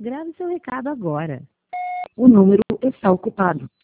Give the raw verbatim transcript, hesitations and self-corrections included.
Grave seu recado agora. O número está ocupado.